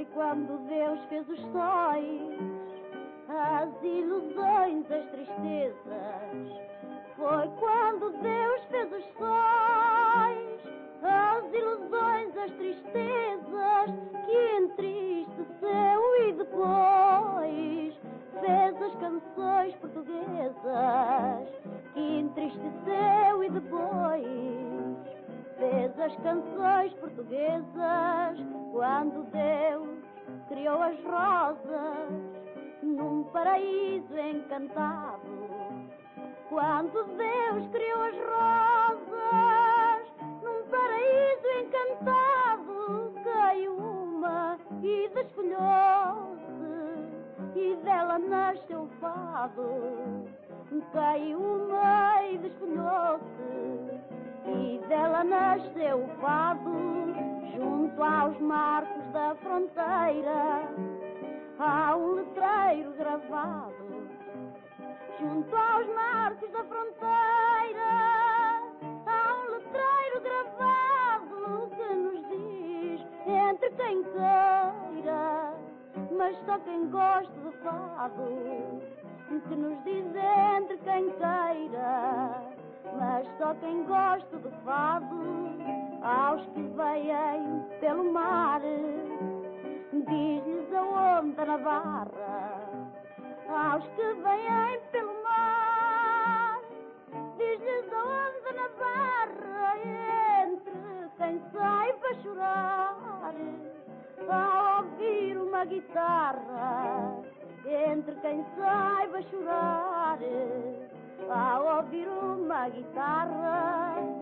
Foi quando Deus fez os sóis, as ilusões, as tristezas. Foi quando Deus fez os sóis, as ilusões, as tristezas, que entristeceu e depois fez as canções portuguesas, que entristeceu e depois fez as canções portuguesas. Quando Deus criou as rosas num paraíso encantado, quando Deus criou as rosas num paraíso encantado, caiu uma e desfolhou-se, e dela nasceu o fado. Caiu uma e desfolhou-se, e dela nasceu o fado. Junto aos marcos da fronteira há um letreiro gravado. Junto aos marcos da fronteira há um letreiro gravado que nos diz: entre quem queira, mas só quem gosta de fado. Que nos diz: entre quem queira, mas só quem gosta de fado. Aos que vêm pelo mar, diz-lhes a onda Navarra. Aos que vêm pelo mar, diz-lhes a onda Navarra. Entre quem saiba chorar ao ouvir uma guitarra, entre quem saiba chorar ao ouvir uma guitarra.